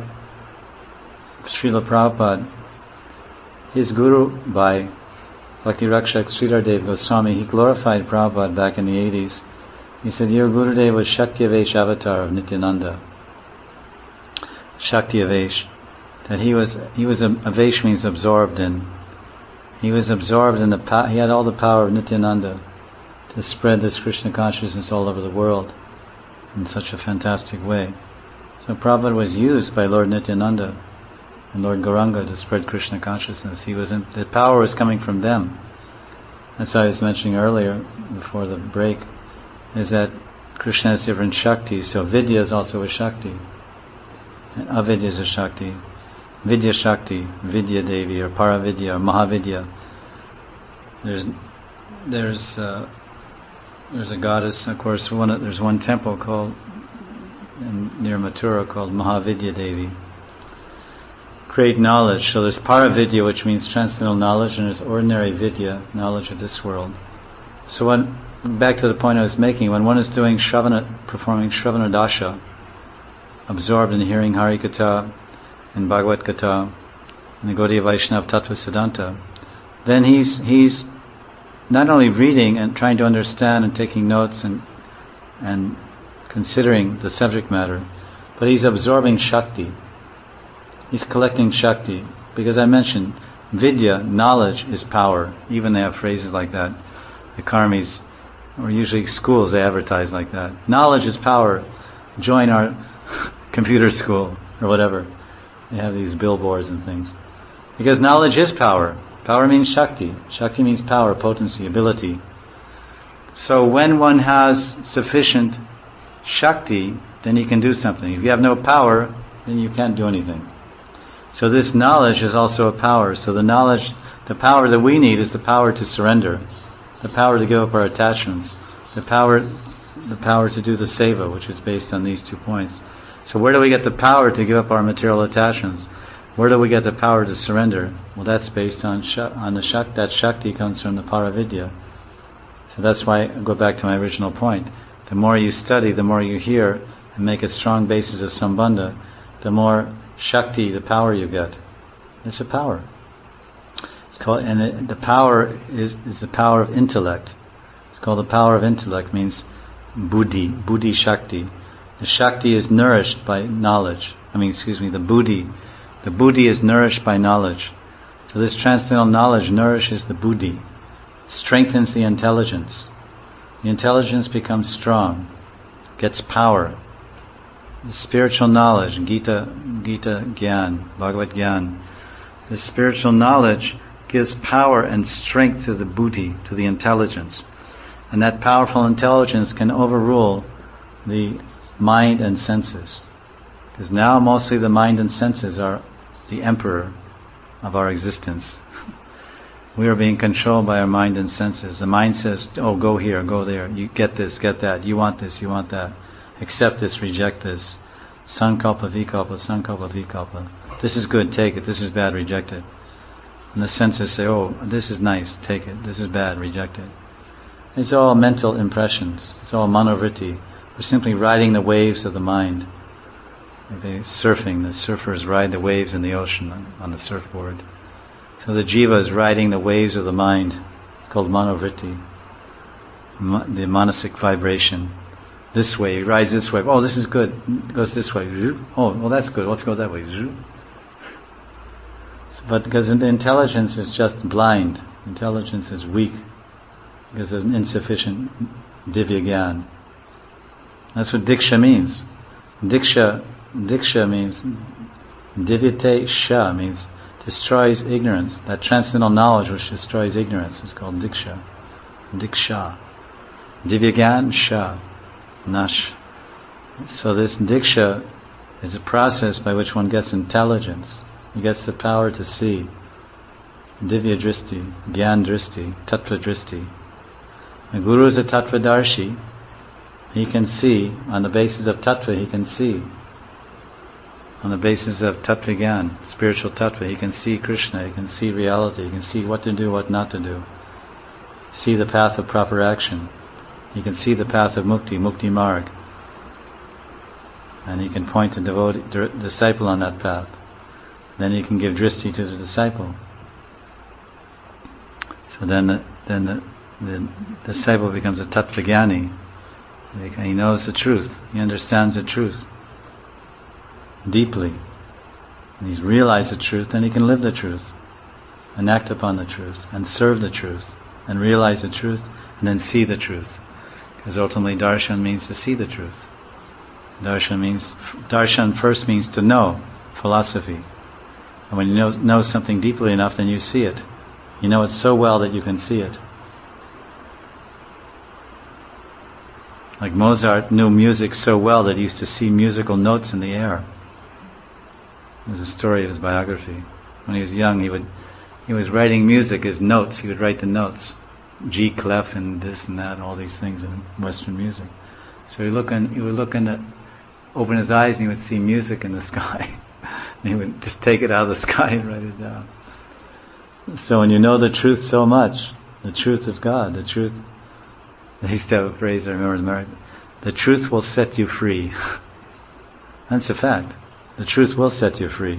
Speaker 1: Srila Prabhupada, his Guru by Bhakti Rakshak Sridhar Dev Goswami, he glorified Prabhupada back in the eighties. He said, your Gurudev was Shakti Avesh avatar of Nityananda. Shakti Avesh. That he was, he was, a, Avesh means absorbed in. He was absorbed in the, power, he had all the power of Nityananda to spread this Krishna consciousness all over the world in such a fantastic way. So Prabhupada was used by Lord Nityananda and Lord Gauranga to spread Krishna consciousness. He was in, the power was coming from them. That's what I was mentioning earlier, before the break, is that Krishna has different Shaktis. So Vidya is also a Shakti, and Avidya is a Shakti. Vidya Shakti, Vidya Devi, or Paravidya, or Mahavidya. There's there's uh, there's a goddess, of course. One there's one temple called in, near Mathura called Mahavidya Devi. Great knowledge. So there's Paravidya, which means transcendental knowledge, and there's ordinary Vidya, knowledge of this world. So when back to the point I was making, when one is doing Shravana, performing Shravana Dasha, absorbed in hearing Hari Katha and Bhagavad Katha and the Gaudiya Vaishnava Tattva Siddhanta, then he's he's not only reading and trying to understand and taking notes and and considering the subject matter, but he's absorbing Shakti. He's collecting Shakti. Because I mentioned, Vidya, knowledge, is power. Even they have phrases like that. The karmis, or usually schools, they advertise like that. Knowledge is power. Join our computer school, or whatever. They have these billboards and things. Because knowledge is power. Power means Shakti. Shakti means power, potency, ability. So when one has sufficient Shakti, then he can do something. If you have no power, then you can't do anything. So this knowledge is also a power. So the knowledge, the power that we need is the power to surrender, the power to give up our attachments, the power, the power to do the seva, which is based on these two points. So where do we get the power to give up our material attachments? Where do we get the power to surrender? Well, that's based on shak- on the shak- that Shakti comes from the Paravidya. So that's why I go back to my original point. The more you study, the more you hear, and make a strong basis of sambandha, the more Shakti, the power you get. It's a power. It's called, and it, the power is, is the power of intellect. It's called the power of intellect, means buddhi, buddhi Shakti. The Shakti is nourished by knowledge. I mean, excuse me, the buddhi. The buddhi is nourished by knowledge. So this transcendental knowledge nourishes the buddhi, strengthens the intelligence. The intelligence becomes strong, gets power. The spiritual knowledge, Gita, Gita Gyan, Bhagavad Gyan, the spiritual knowledge gives power and strength to the buddhi, to the intelligence. And that powerful intelligence can overrule the mind and senses. Because now mostly the mind and senses are the emperor of our existence. We are being controlled by our mind and senses. The mind says, oh, go here, go there, you get this, get that, you want this, you want that. Accept this, reject this. Sankalpa, vikalpa, sankalpa, vikalpa. This is good, take it. This is bad, reject it. And the senses say, oh, this is nice, take it. This is bad, reject it. It's all mental impressions. It's all manovritti. We're simply riding the waves of the mind. Like they surfing, the surfers ride the waves in the ocean on, on the surfboard. So the jiva is riding the waves of the mind. It's called manovritti. Ma- the manasic vibration. This way, he rides this way. Oh, this is good. It goes this way. Oh, well, that's good. Let's go that way. So, but because the intelligence is just blind. Intelligence is weak because of insufficient divya gyan. That's what diksha means. Diksha, diksha means divyate sha means destroys ignorance. That transcendental knowledge which destroys ignorance is called diksha. Diksha. Divya gyan sha. Nash. So this diksha is a process by which one gets intelligence. He gets the power to see. Divya dristi, gyan dristi, tattva dristi. The guru is a tattvadarshi. He can see, on the basis of tattva, he can see. On the basis of tattva gyan, spiritual tattva, he can see Krishna, he can see reality, he can see what to do, what not to do. See the path of proper action. He can see the path of mukti, mukti marg. And he can point a devotee, disciple on that path. Then he can give dristi to the disciple. So then the, then the, the disciple becomes a tattvajnani. He knows the truth. He understands the truth deeply. And he's realized the truth, then he can live the truth. And act upon the truth. And serve the truth. And realize the truth. And then see the truth. Because ultimately darshan means to see the truth. Darshan means, darshan first means to know, philosophy. And when you know, know something deeply enough, then you see it. You know it so well that you can see it. Like Mozart knew music so well that he used to see musical notes in the air. There's a story of his biography. When he was young, he would he was writing music, his notes. He would write the notes, G clef and this and that, all these things in Western music. So he look in, he would look in the, open his eyes and he would see music in the sky. And he would just take it out of the sky and write it down. So when you know the truth so much, the truth is God. The truth. They used to have a phrase I remember in America. The truth will set you free. That's a fact. The truth will set you free.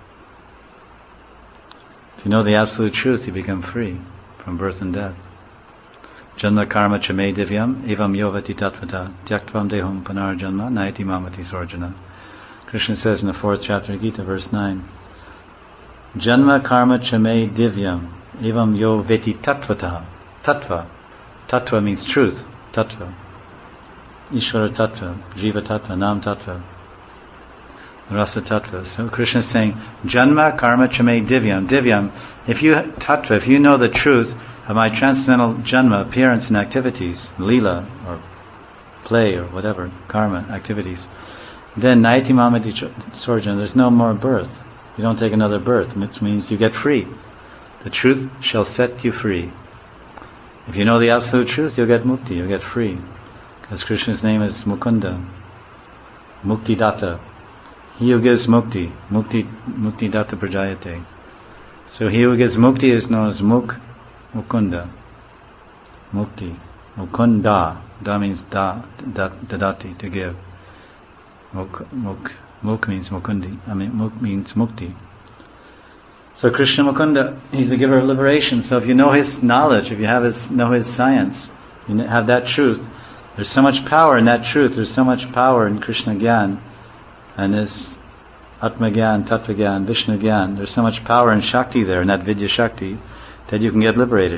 Speaker 1: If you know the absolute truth, you become free from birth and death. Janma karma chame divyam evam yovati tatvata tyaktvam dehum panarjanma naiti mamati sorjana. Krishna says in the fourth chapter of Gita, verse nine, Janma karma chame divyam evam yovati tatvata. Tattva. Tattva means truth. Tattva. Ishvara tattva. Jiva tattva. Nam tattva. Rasa tattva. So Krishna is saying, Janma karma chame divyam. Divyam, if you, tattva, if you know the truth of my transcendental janma, appearance and activities, lila, or play, or whatever, karma, activities, then naiti mamati sorjana, there's no more birth. You don't take another birth, which means you get free. The truth shall set you free. If you know the absolute truth, you'll get mukti, you'll get free. Because Krishna's name is Mukunda, Mukti Datta. He who gives mukti, mukti, mukti datta prajayate. So he who gives mukti is known as Muk, Mukunda. Mukti. Mukunda. Da means da, da, dadati, to give. Muk, muk, muk means mukundi. I mean, muk means mukti. So Krishna Mukunda, he's the giver of liberation. So if you know his knowledge, if you have his, know his science, you have that truth, there's so much power in that truth, there's so much power in Krishna Gyan, and this Atma Gyan, Tattva Gyan, Vishnu Gyan, there's so much power and Shakti there, in that Vidya Shakti, that you can get liberated,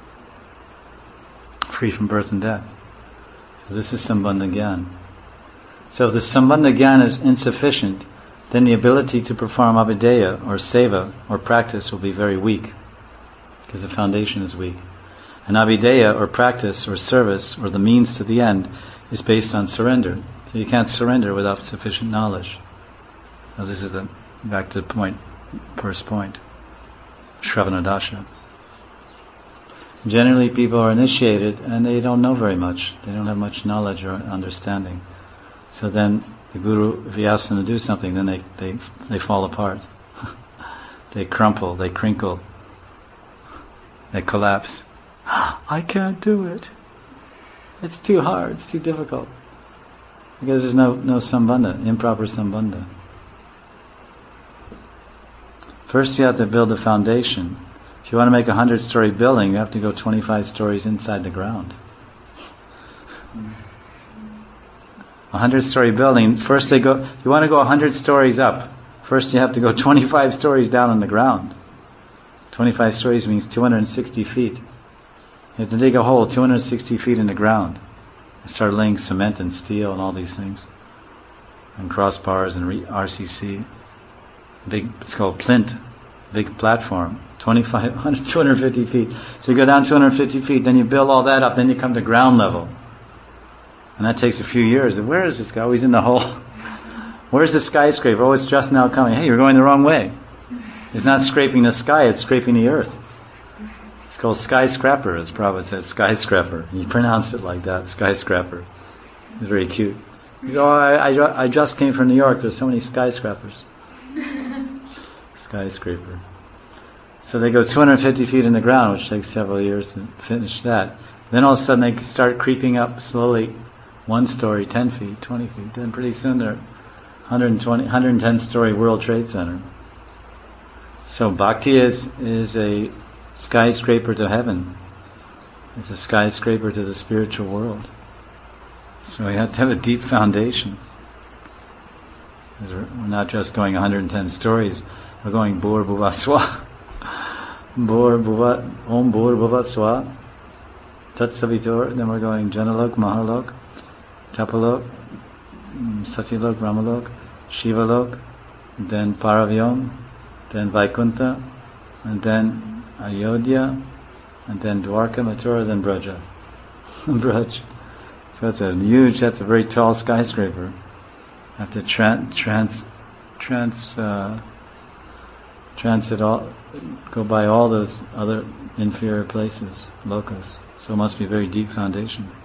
Speaker 1: free from birth and death. So this is Sambandha Gyan. So if the Sambandha Gyan is insufficient, then the ability to perform Abhideya or Seva or practice will be very weak, because the foundation is weak. And Abhideya or practice or service or the means to the end is based on surrender. So you can't surrender without sufficient knowledge. Now this is the, back to the point, first point, Shravanadasha. Generally people are initiated and they don't know very much. They don't have much knowledge or understanding. So then the Guru, if he asks them to do something, then they, they, they fall apart. They crumple, they crinkle, they collapse. I can't do it. It's too hard, it's too difficult. Because there's no, no sambandha, improper sambandha. First you have to build a foundation. If you want to make a hundred story building, you have to go twenty-five stories inside the ground. A hundred story building, first they go, you want to go a hundred stories up, first you have to go twenty-five stories down on the ground. twenty-five stories means two hundred sixty feet. You have to dig a hole two hundred sixty feet in the ground and start laying cement and steel and all these things. And crossbars and re- R C C. Big, it's called plinth, big platform, twenty-five hundred, two hundred fifty feet. So you go down two hundred fifty feet, then you build all that up, then you come to ground level. And that takes a few years. Where is this guy? Oh, he's in the hole. Where's the skyscraper? Oh, it's just now coming. Hey, you're going the wrong way. It's not scraping the sky, it's scraping the earth. It's called skyscraper, as Prabhupada says, skyscraper. You pronounce it like that, skyscraper. It's very cute. You go, oh, I, I, I just came from New York, there's so many skyscrapers. Skyscraper. So they go two hundred fifty feet in the ground, which takes several years to finish that. Then all of a sudden they start creeping up slowly, one story, ten feet, twenty feet. Then pretty soon they're one hundred twenty, one hundred ten story World Trade Center. So bhakti is, is a skyscraper to heaven. It's a skyscraper to the spiritual world. So we have to have a deep foundation. We're not just going one hundred ten stories, we're going Bhur Bhuva Swa. Bhur Bhuva, Om Bhur Bhuva Swa, Tat Savitur, then we're going Janalok, Mahalok, Tapalok, Satyalok, Brahmalok, Shivalok, then Paravyom, then Vaikuntha, and then Ayodhya, and then Dwarka, Mathura, then Braja. Braj. So that's a huge, that's a very tall skyscraper. Have to trans, trans, trans, uh, transit all, go by all those other inferior places, lokas. So it must be a very deep foundation.